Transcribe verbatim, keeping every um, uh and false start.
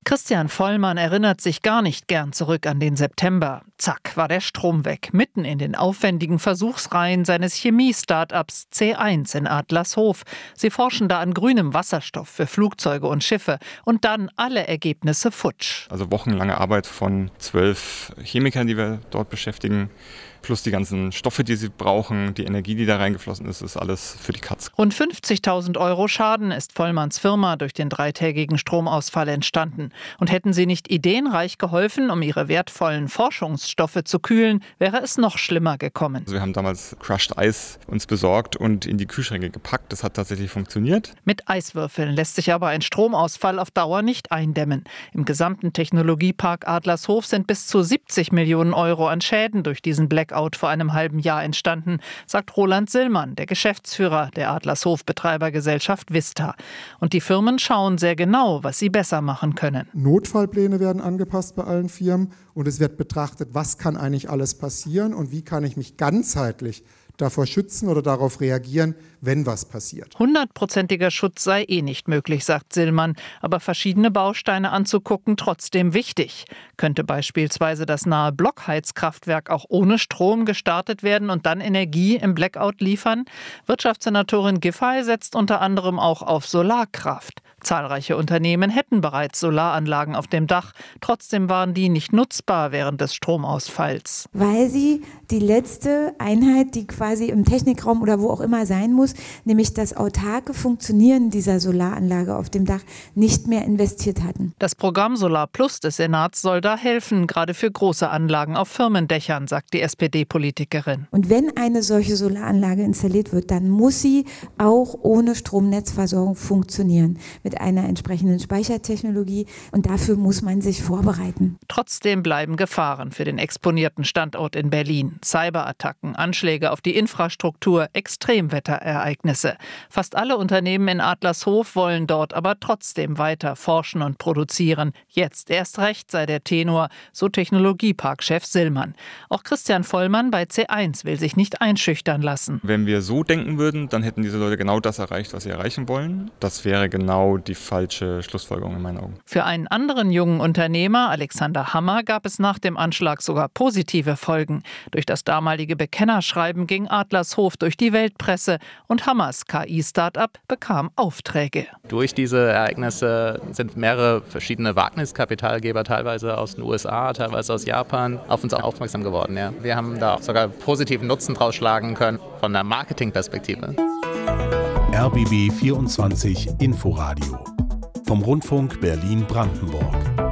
Christian Vollmann erinnert sich gar nicht gern zurück an den September. Zack, war der Strom weg, mitten in den aufwendigen Versuchsreihen seines Chemie-Startups C eins in Adlershof. Sie forschen da an grünem Wasserstoff für Flugzeuge und Schiffe. Und dann alle Ergebnisse futsch. Also wochenlange Arbeit von zwölf Chemikern, die wir dort beschäftigen. Plus die ganzen Stoffe, die sie brauchen, die Energie, die da reingeflossen ist, ist alles für die Katz. Rund fünfzigtausend Euro Schaden ist Vollmanns Firma durch den dreitägigen Stromausfall entstanden. Und hätten sie nicht ideenreich geholfen, um ihre wertvollen Forschungsstoffe zu kühlen, wäre es noch schlimmer gekommen. Also wir haben damals Crushed Eis uns besorgt und in die Kühlschränke gepackt. Das hat tatsächlich funktioniert. Mit Eiswürfeln lässt sich aber ein Stromausfall auf Dauer nicht eindämmen. Im gesamten Technologiepark Adlershof sind bis zu siebzig Millionen Euro an Schäden durch diesen Blackout vor einem halben Jahr entstanden, sagt Roland Sillmann, der Geschäftsführer der Adlershof-Betreibergesellschaft Vista. Und die Firmen schauen sehr genau, was sie besser machen können. Notfallpläne werden angepasst bei allen Firmen und es wird betrachtet, was kann eigentlich alles passieren und wie kann ich mich ganzheitlich davor schützen oder darauf reagieren, wenn was passiert. Hundertprozentiger Schutz sei eh nicht möglich, sagt Sillmann, aber verschiedene Bausteine anzugucken trotzdem wichtig. Könnte beispielsweise das nahe Blockheizkraftwerk auch ohne Strom gestartet werden und dann Energie im Blackout liefern? Wirtschaftssenatorin Giffey setzt unter anderem auch auf Solarkraft. Zahlreiche Unternehmen hätten bereits Solaranlagen auf dem Dach. Trotzdem waren die nicht nutzbar während des Stromausfalls. Weil sie die letzte Einheit, die quasi im Technikraum oder wo auch immer sein muss, nämlich das autarke Funktionieren dieser Solaranlage auf dem Dach, nicht mehr investiert hatten. Das Programm Solar Plus des Senats soll da helfen, gerade für große Anlagen auf Firmendächern, sagt die S P D-Politikerin. Und wenn eine solche Solaranlage installiert wird, dann muss sie auch ohne Stromnetzversorgung funktionieren. Mit einer entsprechenden Speichertechnologie und dafür muss man sich vorbereiten. Trotzdem bleiben Gefahren für den exponierten Standort in Berlin. Cyberattacken, Anschläge auf die Infrastruktur, Extremwetterereignisse. Fast alle Unternehmen in Adlershof wollen dort aber trotzdem weiter forschen und produzieren. Jetzt erst recht sei der Tenor, so Technologieparkchef Sillmann. Auch Christian Vollmann bei C eins will sich nicht einschüchtern lassen. Wenn wir so denken würden, dann hätten diese Leute genau das erreicht, was sie erreichen wollen. Das wäre genau die falsche Schlussfolgerung in meinen Augen. Für einen anderen jungen Unternehmer, Alexander Hammer, gab es nach dem Anschlag sogar positive Folgen. Durch das damalige Bekennerschreiben ging Adlershof durch die Weltpresse und Hammers K I-Startup bekam Aufträge. Durch diese Ereignisse sind mehrere verschiedene Wagniskapitalgeber, teilweise aus den U S A, teilweise aus Japan, auf uns aufmerksam geworden. Ja. Wir haben da auch sogar positiven Nutzen draus schlagen können von der Marketingperspektive. R B B vierundzwanzig Inforadio vom Rundfunk Berlin-Brandenburg.